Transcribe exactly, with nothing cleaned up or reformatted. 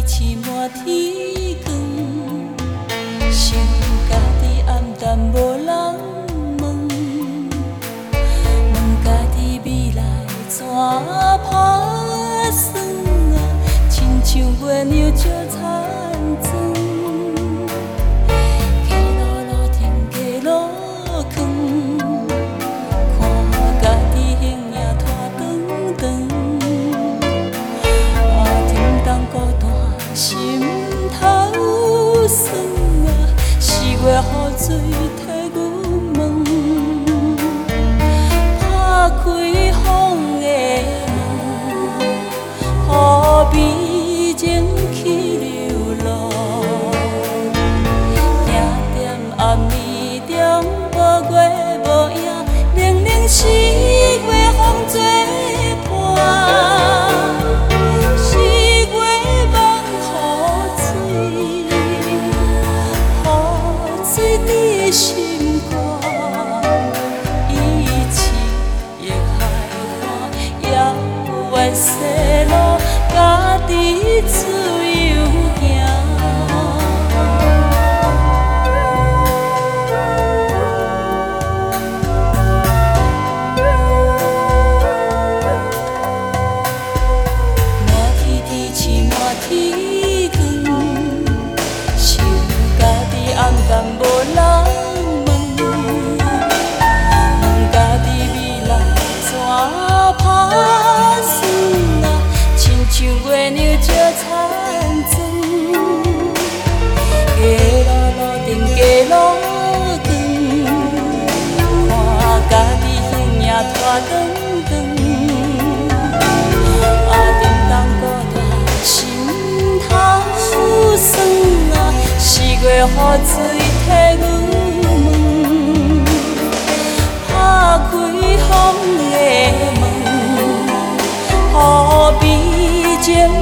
起满天光，想家己暗淡无人问，问家己未来怎打算啊？亲像月亮照残妆，街路路停街路扛，看家己形影拖长长。心头酸啊，四月雨水替阮问，打开风的门，予美情去流露。点点暗暝中，无月无影，冷冷四月风作伴。心肝，一起亦海看，遥远西路，家己自由行。满天天星满天光，想家己暗淡无人。月亮照残妆，街路路顶街路长，看家己形影拖长长。啊，叮当孤单心头酸啊，四月雨水替阮问，打开风的门，予美情。